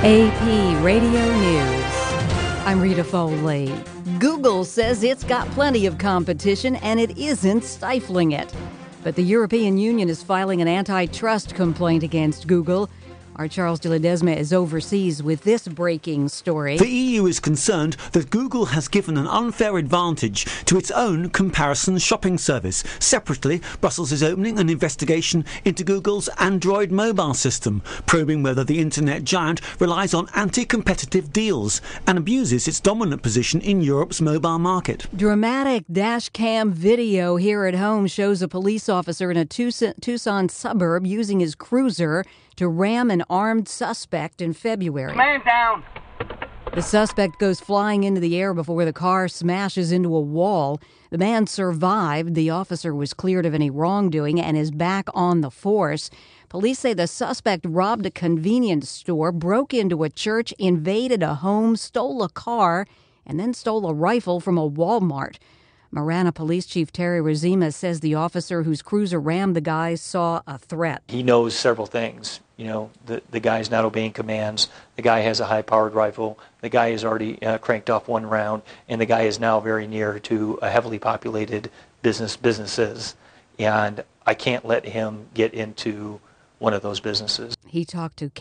AP Radio News. I'm Rita Foley. Google says it's got plenty of competition and it isn't stifling it. But the European Union is filing an antitrust complaint against Google. Our Charles de Ledesma is overseas with this breaking story. The EU is concerned that Google has given an unfair advantage to its own comparison shopping service. Separately, Brussels is opening an investigation into Google's Android mobile system, probing whether the internet giant relies on anti-competitive deals and abuses its dominant position in Europe's mobile market. Dramatic dash cam video here at home shows a police officer in a Tucson suburb using his cruiser to ram an armed suspect in February. Man down! The suspect goes flying into the air before the car smashes into a wall. The man survived. The officer was cleared of any wrongdoing and is back on the force. Police say the suspect robbed a convenience store, broke into a church, invaded a home, stole a car, and then stole a rifle from a Walmart. Marana Police Chief Terry Razima says the officer whose cruiser rammed the guy saw a threat. He knows several things. You know, the guy's not obeying commands. The guy has a high-powered rifle. The guy has already cranked off one round, and the guy is now very near to a heavily populated businesses. And I can't let him get into one of those businesses. He talked to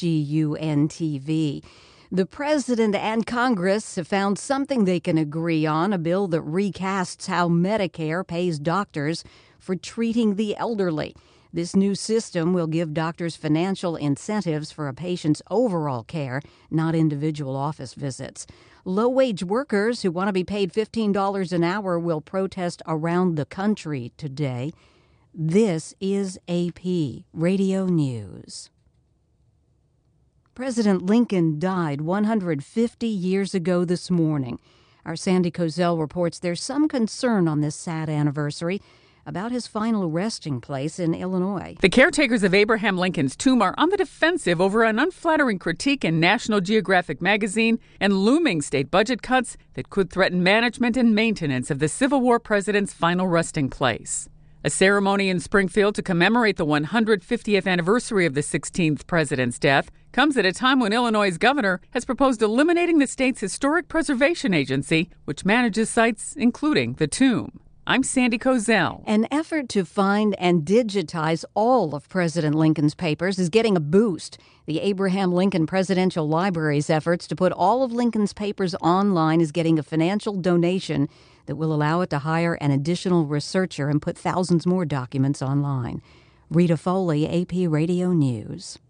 KGUN-TV. The president and Congress have found something they can agree on, a bill that recasts how Medicare pays doctors for treating the elderly. This new system will give doctors financial incentives for a patient's overall care, not individual office visits. Low-wage workers who want to be paid $15 an hour will protest around the country today. This is AP Radio News. President Lincoln died 150 years ago this morning. Our Sandy Kozel reports there's some concern on this sad anniversary about his final resting place in Illinois. The caretakers of Abraham Lincoln's tomb are on the defensive over an unflattering critique in National Geographic magazine and looming state budget cuts that could threaten management and maintenance of the Civil War president's final resting place. A ceremony in Springfield to commemorate the 150th anniversary of the 16th president's death comes at a time when Illinois' governor has proposed eliminating the state's historic preservation agency, which manages sites including the tomb. I'm Sandy Kozel. An effort to find and digitize all of President Lincoln's papers is getting a boost. The Abraham Lincoln Presidential Library's efforts to put all of Lincoln's papers online is getting a financial donation that will allow it to hire an additional researcher and put thousands more documents online. Rita Foley, AP Radio News.